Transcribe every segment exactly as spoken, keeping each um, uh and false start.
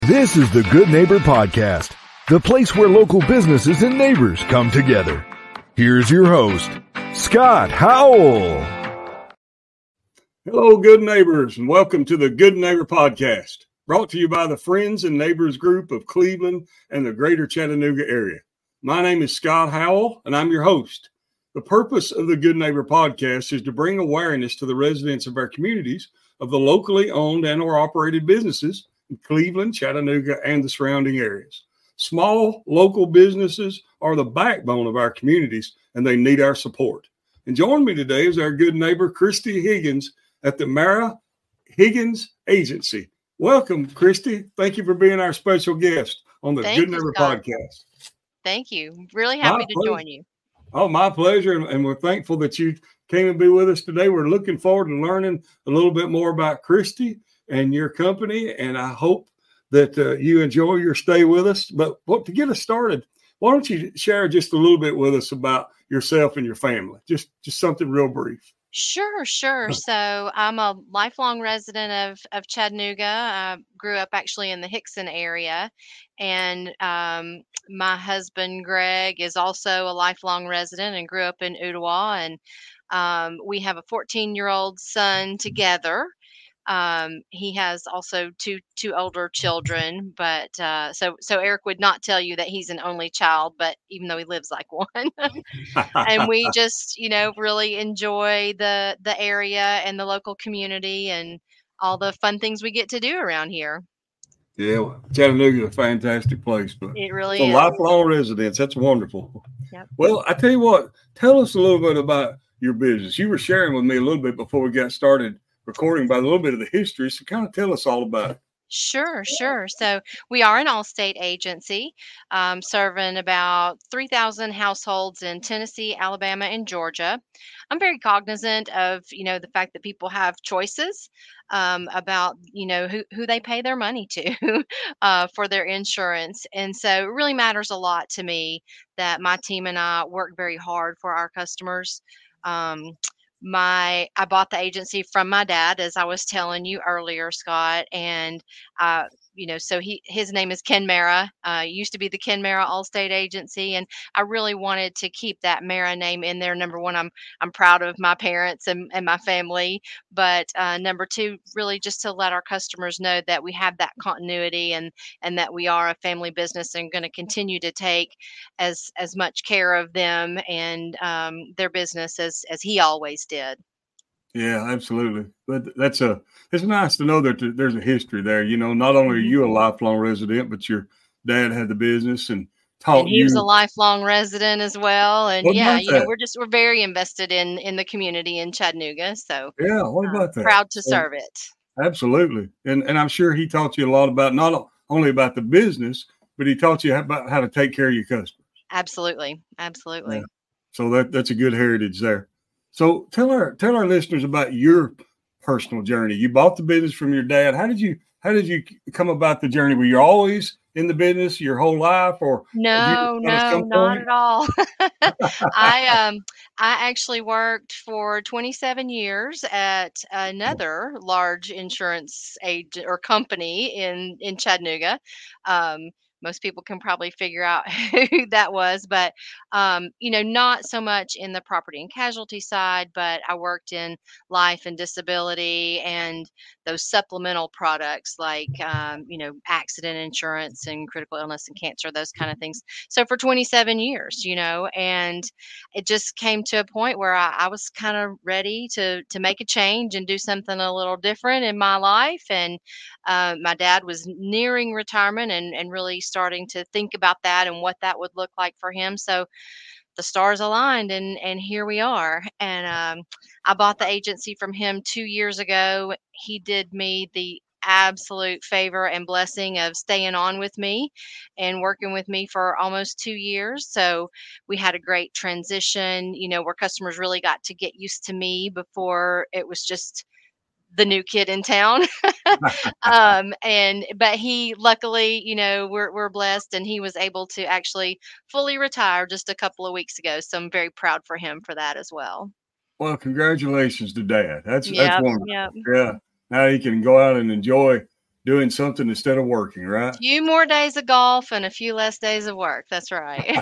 This is the Good Neighbor Podcast, the place where local businesses and neighbors come together. Here's your host, Scott Howell. Hello, good neighbors, and welcome to the Good Neighbor Podcast, brought to you by the Friends and Neighbors Group of Cleveland and the greater Chattanooga area. My name is Scott Howell, and I'm your host. The purpose of the Good Neighbor Podcast is to bring awareness to the residents of our communities of the locally owned and or operated businesses in Cleveland, Chattanooga, and the surrounding areas. Small local businesses are the backbone of our communities, and they need our support. And joining me today is our good neighbor, Christy Higgins, at the Mara Higgins Agency. Welcome, Christy. Thank you for being our special guest on the Thank Good you, Neighbor Scott. Podcast. Thank you. Really happy My to pleasure. join you. Oh, my pleasure. And, and we're thankful that you came and be with us today. We're looking forward to learning a little bit more about Christy and your company. And I hope that uh, you enjoy your stay with us. But what, to get us started, why don't you share just a little bit with us about yourself and your family? Just, just something real brief. Sure, sure. So I'm a lifelong resident of, of Chattanooga. I grew up actually in the Hickson area. And um, my husband, Greg, is also a lifelong resident and grew up in Ottawa. And um, we have a fourteen-year-old son together. Um, he has also two two older children, but uh, so so Eric would not tell you that he's an only child, but even though he lives like one, and we just you know really enjoy the the area and the local community and all the fun things we get to do around here. Yeah, well, Chattanooga is a fantastic place, but It really so is. lifelong residents. That's wonderful. Yep. Well, I tell you what, tell us a little bit about your business. You were sharing with me a little bit before we got started recording about a little bit of the history. So kind of tell us all about it. Sure, sure. So we are an all-state agency, um, serving about three thousand households in Tennessee, Alabama, and Georgia. I'm very cognizant of, you know, the fact that people have choices um, about, you know, who, who they pay their money to uh, for their insurance. And so it really matters a lot to me that my team and I work very hard for our customers. Um, my I bought the agency from my dad, as I was telling you earlier, Scott, and uh, you know, so he his name is Ken Mara. Uh, used to be the Ken Mara Allstate Agency, and I really wanted to keep that Mara name in there. Number one, I'm I'm proud of my parents and, and my family, but uh, number two, really just to let our customers know that we have that continuity and and that we are a family business and going to continue to take as as much care of them and um, their business as as he always did. Yeah, absolutely. But that's a, it's nice to know that there's a history there. You know, not only are you a lifelong resident, but your dad had the business and taught And he you. was a lifelong resident as well. And What yeah, about you know, that? we're just we're very invested in in the community in Chattanooga. So Yeah, what uh, about that? proud to So, serve it. absolutely. And and I'm sure he taught you a lot about not only about the business, but he taught you about how to take care of your customers. Absolutely. Absolutely. Yeah. So that that's a good heritage there. So tell our tell our listeners about your personal journey. You bought the business from your dad. How did you how did you come about the journey? Were you always in the business your whole life, or No, did you at no, some not point? at all. I um I actually worked for twenty-seven years at another large insurance agent or company in in Chattanooga. Um, most people can probably figure out who that was, but um, you know, not so much in the property and casualty side, but I worked in life and disability and those supplemental products like um, you know, accident insurance and critical illness and cancer, those kind of things. So for twenty-seven years, you know, and it just came to a point where I, I was kind of ready to to make a change and do something a little different in my life. And uh, my dad was nearing retirement and and really starting to think about that and what that would look like for him. So the stars aligned and and here we are. And um, I bought the agency from him two years ago. He did me the absolute favor and blessing of staying on with me and working with me for almost two years. So we had a great transition, you know, where customers really got to get used to me before it was just the new kid in town. um, and but he luckily, you know, we're we're blessed and he was able to actually fully retire just a couple of weeks ago. So I'm very proud for him for that as well. Well, congratulations to Dad. That's that's Yep, wonderful. yep. Yeah. Now he can go out and enjoy doing something instead of working, right? Few more days of golf and a few less days of work. That's right.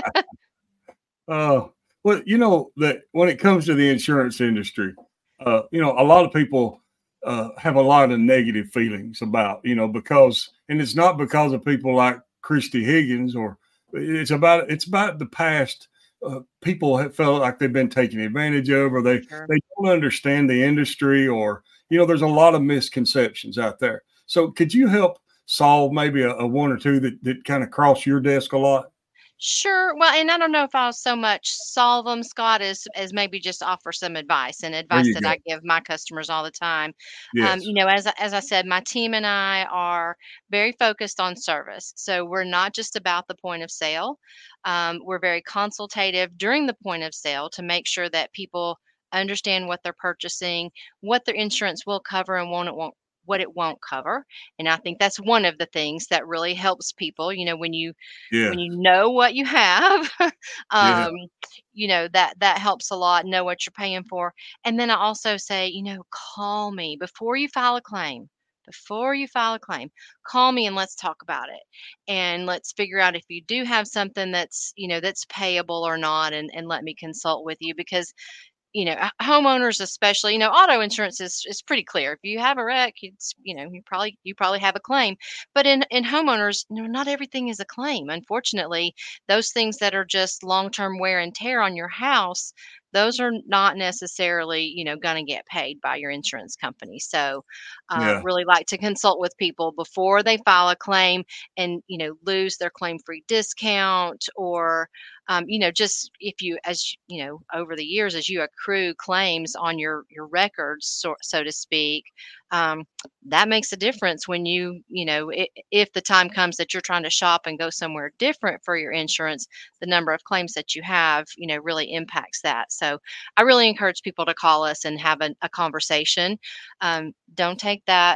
Uh, well, you know that when it comes to the insurance industry, uh, you know, a lot of people uh, have a lot of negative feelings about, you know, because, and it's not because of people like Christy Higgins, or it's about it's about the past. Uh, people have felt like they've been taken advantage of, or they Sure. they don't understand the industry, or you know, there's a lot of misconceptions out there. So, could you help solve maybe a, a one or two that that kind of cross your desk a lot? Sure. Well, and I don't know if I'll so much solve them, Scott, as as maybe just offer some advice and There advice you that go. I give my customers all the time. Um, Yes. you know, as I- as I said, my team and I are very focused on service, so we're not just about the point of sale. Um, we're very consultative during the point of sale to make sure that people understand what they're purchasing, what their insurance will cover and won't it won't what it won't cover. And I think that's one of the things that really helps people. You know, when you when Yeah. you know what you have, Yeah. um, you know, that that helps a lot, know what you're paying for. And then I also say, you know, call me before you file a claim. Before you file a claim, call me and let's talk about it. And let's figure out if you do have something that's, you know, that's payable or not, and, and let me consult with you because you know, h- homeowners especially, you know, auto insurance is is pretty clear. If you have a wreck, it's, you know, you probably you probably have a claim. But in in homeowners, you know, not everything is a claim. Unfortunately, those things that are just long-term wear and tear on your house, those are not necessarily, you know, going to get paid by your insurance company. So, uh, Yeah. really like to consult with people before they file a claim and, you know, lose their claim-free discount or um, you know, just if you, as you know, over the years, as you accrue claims on your your records, so, so to speak, um, that makes a difference when you, you know, I if the time comes that you're trying to shop and go somewhere different for your insurance, the number of claims that you have, you know, really impacts that. So I really encourage people to call us and have a, a conversation. Um, don't take that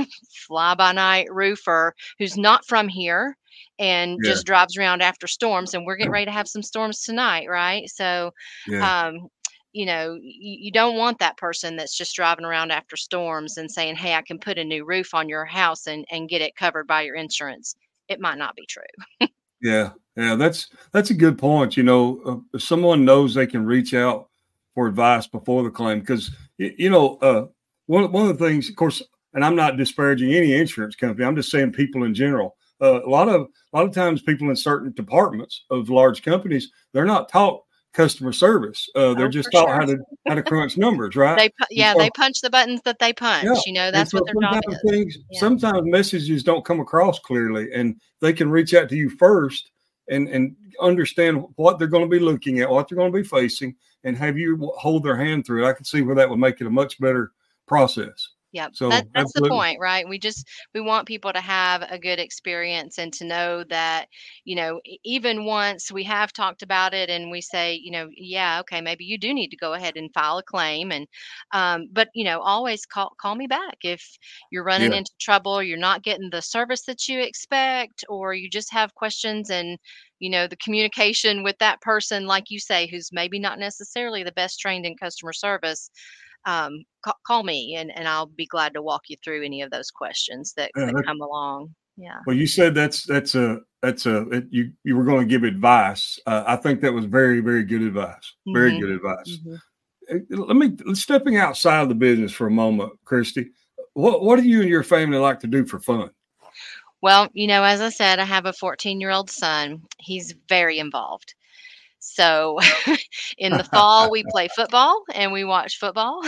fly by night roofer who's not from here and Yeah. just drives around after storms, and we're getting ready to have some storms tonight, right? So Yeah. um you know you, you don't want that person that's just driving around after storms and saying, hey, I can put a new roof on your house and and get it covered by your insurance. It might not be true. Yeah. Yeah. That's that's a good point. You know, uh, if someone knows they can reach out for advice before the claim, because you know, uh, one one of the things, of course, and I'm not disparaging any insurance company. I'm just saying people in general. Uh, a lot of a lot of times, people in certain departments of large companies, they're not taught customer service. Uh, they're Oh, for just taught sure. how to how to crunch numbers, right? They pu- And yeah, they so, punch the buttons that they yeah, punch, you know, and that's what so their job sometimes is. things, Yeah. sometimes messages don't come across clearly, and they can reach out to you first and and understand what they're going to be looking at, what they're going to be facing, and have you hold their hand through it. I can see where that would make it a much better process. Yep. That So, that's the absolutely, point, right? We just we want people to have a good experience and to know that, you know, e- even once we have talked about it and we say, you know, yeah, okay, maybe you do need to go ahead and file a claim and um but, you know, always call call me back if you're running yeah, into trouble, you're not getting the service that you expect or you just have questions and you know the communication with that person like you say who's maybe not necessarily the best trained in customer service, um, ca- call me and, and I'll be glad to walk you through any of those questions that, yeah. that That, come along. Yeah. well, you said that's that's a that's a it, you you were going to give advice. Uh, I think that was very very good advice. Very hmm good advice. hmm Uh, Let me stepping outside of the business for a moment, Christy. What what do you and your family like to do for fun? Well, you know, as I said, I have a fourteen year old son. He's very involved. So in the fall, we play football and we watch football.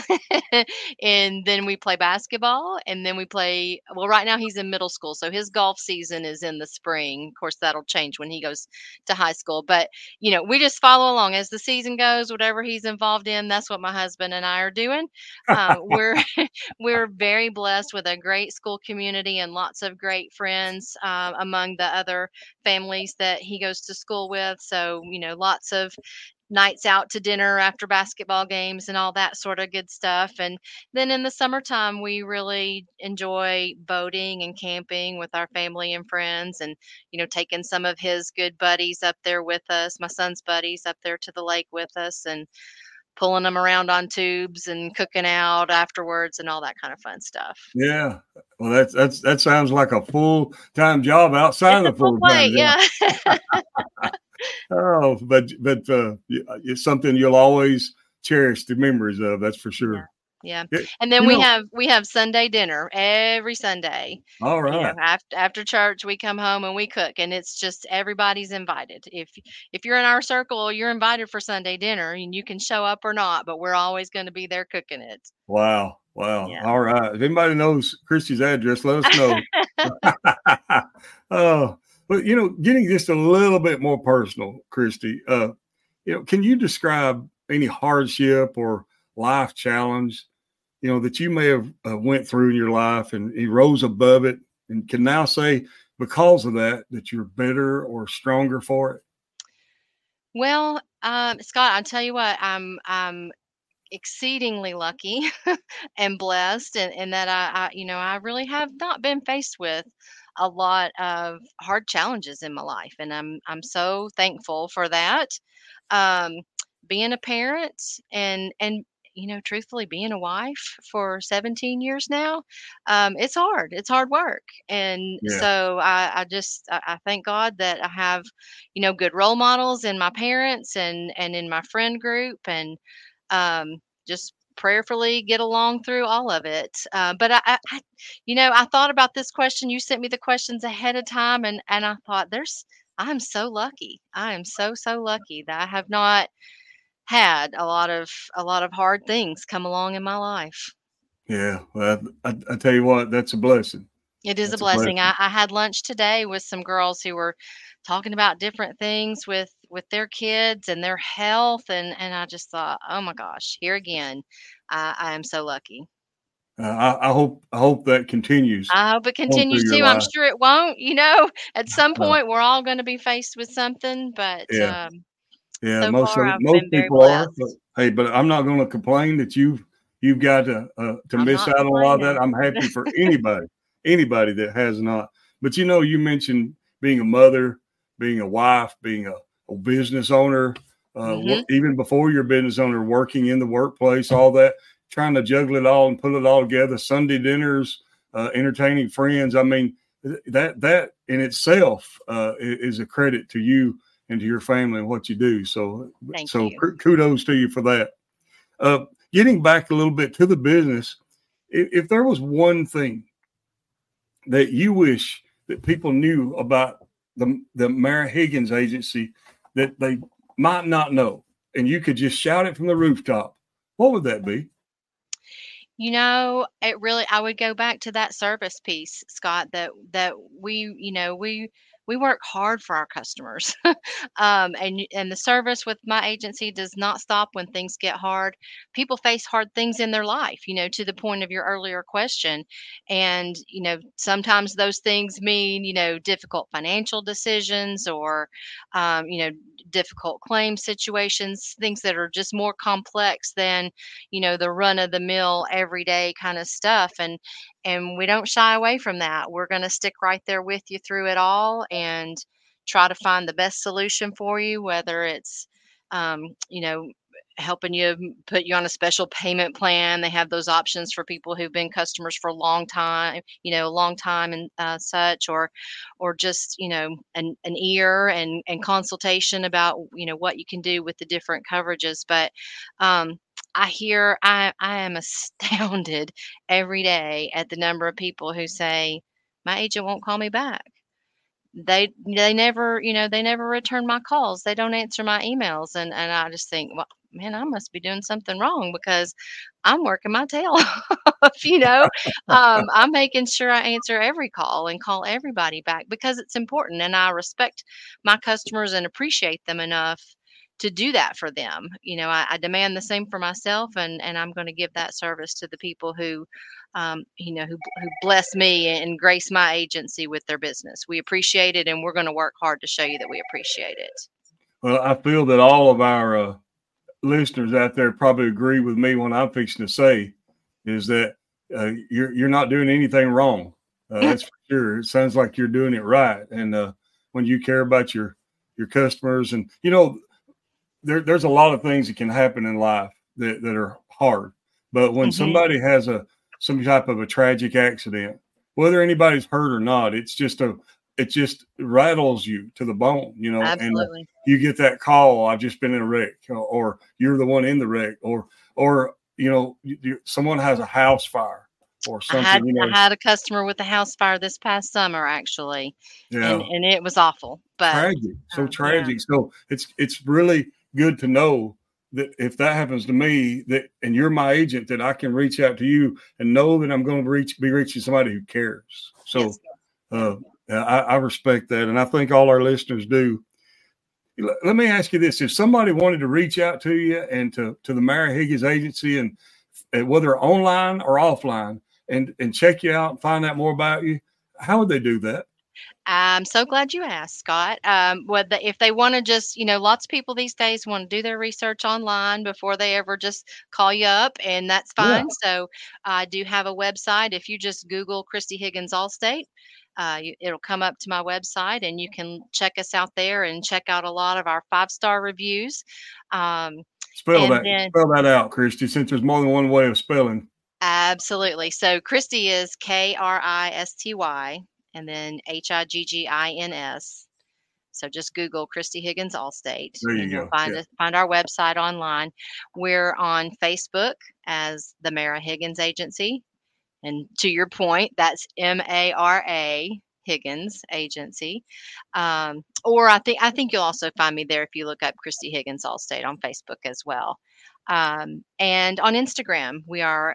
And then we play basketball. And then we play, well, right now he's in middle school. So his golf season is in the spring. Of course, that'll change when he goes to high school. But, you know, we just follow along as the season goes, whatever he's involved in. That's what my husband and I are doing. Um, we're, we're very blessed with a great school community and lots of great friends uh, among the other families that he goes to school with. So, you know, lots of nights out to dinner after basketball games and all that sort of good stuff. And then in the summertime, we really enjoy boating and camping with our family and friends and, you know, taking some of his good buddies up there with us, my son's buddies up there to the lake with us. And pulling them around on tubes and cooking out afterwards and all that kind of fun stuff. Yeah. Well, that's, that's, that sounds like a full time job outside It's of a full full time plate, job. yeah. Oh, but, but, uh, it's something you'll always cherish the memories of. That's for sure. Yeah. Yeah. Yeah, And then you we know, have we have Sunday dinner every Sunday. all You know, right. after after church we come home and we cook, and it's just everybody's invited. If if you're in our circle, you're invited for Sunday dinner, and you can show up or not, but we're always going to be there cooking it. Wow. Wow. Yeah. All right. If anybody knows Christy's address, let us know. Oh, but you know, getting just a little bit more personal, Christy, uh, you know, can you describe any hardship or life challenge, you know, that you may have uh, went through in your life and you rose above it and can now say because of that, that you're better or stronger for it? Well, um, Scott, I'll tell you what, I'm I'm exceedingly lucky and blessed, and, and that I, I, you know, I really have not been faced with a lot of hard challenges in my life, and I'm I'm so thankful for that. Um, Being a parent and and you know, truthfully, being a wife for seventeen years now, um, it's hard. It's hard work, and Yeah. so I, I just I, I thank God that I have, you know, good role models in my parents and and in my friend group, and um, just prayerfully get along through all of it. Uh, but I, I, I, you know, I thought about this question. You sent me the questions ahead of time, and and I thought, there's, I'm so lucky. I am so so lucky that I have not had a lot of a lot of hard things come along in my life. Yeah. Well, I, I tell you what, that's a blessing. It is a That's a blessing. blessing. I, I had lunch today with some girls who were talking about different things with with their kids and their health, and and I just thought, oh my gosh, here again, I, I am so lucky. Uh, I, I hope, I hope that continues I hope it on through continues your too. I'm life. sure it won't. You know, at some Uh, point we're all going to be faced with something, but yeah. um, Yeah, so most far of I've most been very people are. But, blessed. hey, but I'm not going to complain that you've you've got to uh, to I'm miss not out on a lot of that. complaining. I'm happy for anybody anybody that has not. But you know, you mentioned being a mother, being a wife, being a, a business owner, uh, hmm wor- even before you're a business owner, working in the workplace, all that, trying to juggle it all and put it all together. Sunday dinners, uh, entertaining friends. I mean, th- that that in itself uh, i- is a credit to you and to your family and what you do. So, Thank so you. kudos to you for that. Uh, getting back a little bit to the business, if, if there was one thing that you wish that people knew about the the Mara Higgins agency that they might not know, and you could just shout it from the rooftop, what would that be? You know, it really, I would go back to that service piece, Scott, that that we, you know, we we work hard for our customers. um, and y- and the service with my agency does not stop when things get hard. People face hard things in their life, you know, to the point of your earlier question. And, you know, sometimes those things mean, you know, difficult financial decisions or um, you know, difficult claim situations, things that are just more complex than, you know, the run of the mill everyday kind of stuff, and and we don't shy away from that. We're going to stick right there with you through it all and try to find the best solution for you, whether it's um, you know, helping you m- put you on a special payment plan. They have those options for people who've been customers for a long time, you know, a long time and uh, such, or or just, you know, an, an ear and and consultation about, you know, what you can do with the different coverages. But um, I hear I I am astounded every day at the number of people who say, "My agent won't call me back. They they never, you know, they never return my calls. They don't answer my emails." And and I just think, "Well, man, I must be doing something wrong because I'm working my tail off, you know? Um, I'm making sure I answer every call and call everybody back because it's important, and I respect my customers and appreciate them enough to do that for them. You know, I, I demand the same for myself, and and I'm going to give that service to the people who, um, you know, who who bless me and grace my agency with their business. We appreciate it, and we're going to work hard to show you that we appreciate it. Well, I feel that all of our uh, listeners out there probably agree with me when I'm fixing to say is that uh, you're you're not doing anything wrong. Uh, that's for sure. It sounds like you're doing it right. And uh, when you care about your your customers, and you know, there, there's a lot of things that can happen in life. that, that are hard. But when mm-hmm. somebody has a some type of a tragic accident, whether anybody's hurt or not, it's just a it just rattles you to the bone, you know. Absolutely. And you get that call, I've just been in a wreck, or you're the one in the wreck, or or you know, you, someone has a house fire or something. I had, you know. I had a customer with a house fire this past summer, actually, yeah. and, and it was awful. But tragic, so uh, tragic. Yeah. So it's it's really good to know that if that happens to me, that and you're my agent, that I can reach out to you and know that I'm going to reach be reaching somebody who cares. So yes. uh, I, I respect that, and I think all our listeners do. Let me ask you this: if somebody wanted to reach out to you and to to the Mara Higgins Agency, and, and whether online or offline, and and check you out and find out more about you, how would they do that? I'm so glad you asked, Scott. Um, whether if they want to just, you know, lots of people these days want to do their research online before they ever just call you up, and that's fine. Yeah. So I do have a website. If you just Google Christy Higgins Allstate, uh, you, it'll come up to my website, and you can check us out there and check out a lot of our five-star reviews. Um, spell that. Then, spell that out, Christy, since there's more than one way of spelling. Absolutely. So Christy is K R I S T Y. And then H I G G I N S. So just Google Christy Higgins Allstate. There you and go. You'll find, yeah. us, find our website online. We're on Facebook as the Mara Higgins Agency. And to your point, that's M A R A Higgins Agency. Um, or I think I think you'll also find me there if you look up Christy Higgins Allstate on Facebook as well. Um, and on Instagram, we are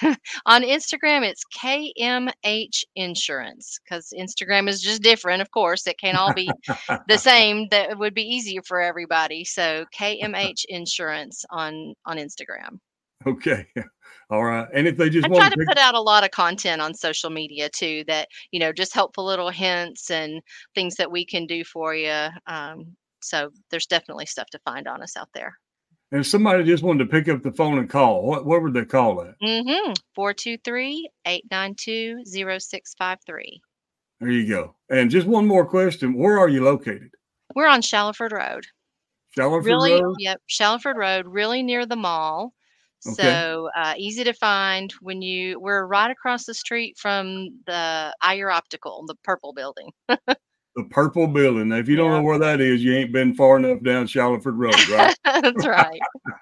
on Instagram, it's K M H Insurance, because Instagram is just different. Of course, it can't all be the same. That would be easier for everybody. So K M H Insurance on on Instagram. Okay, all right. And if they just I want try to pick- put out a lot of content on social media too, that you know, just helpful little hints and things that we can do for you. Um, so there's definitely stuff to find on us out there. And if somebody just wanted to pick up the phone and call, what what would they call that? Mm-hmm. four two three, eight nine two, zero six five three. There you go. And just one more question. Where are you located? We're on Shallowford Road. Shallowford really, Road? Yep, Shallowford Road, really near the mall. Okay. So uh, easy to find when you, we're right across the street from the Ayer Optical, the purple building. The purple building. Now, if you don't yeah. know where that is, you ain't been far enough down Shallowford Road, right? That's right.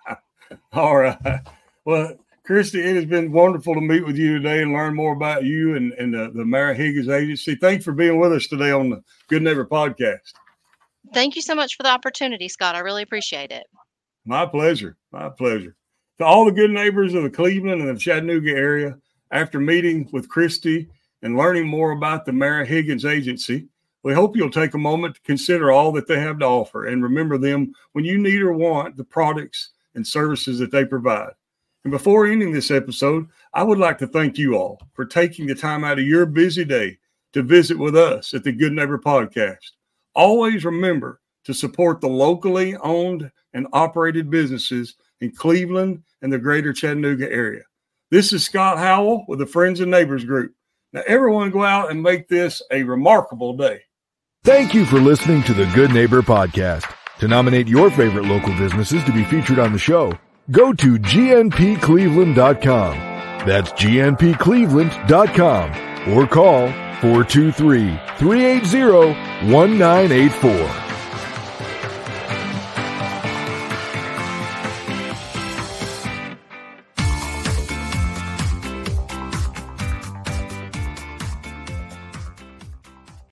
All right. Well, Christy, it has been wonderful to meet with you today and learn more about you and, and the, the Mara Higgins Agency. Thanks for being with us today on the Good Neighbor Podcast. Thank you so much for the opportunity, Scott. I really appreciate it. My pleasure. My pleasure. To all the good neighbors of the Cleveland and the Chattanooga area, after meeting with Christy and learning more about the Mara Higgins Agency, we hope you'll take a moment to consider all that they have to offer and remember them when you need or want the products and services that they provide. And before ending this episode, I would like to thank you all for taking the time out of your busy day to visit with us at the Good Neighbor Podcast. Always remember to support the locally owned and operated businesses in Cleveland and the greater Chattanooga area. This is Scott Howell with the Friends and Neighbors Group. Now, everyone go out and make this a remarkable day. Thank you for listening to the Good Neighbor Podcast. To nominate your favorite local businesses to be featured on the show, go to G N P Cleveland dot com. That's G N P Cleveland dot com or call four two three, three eight zero, one nine eight four.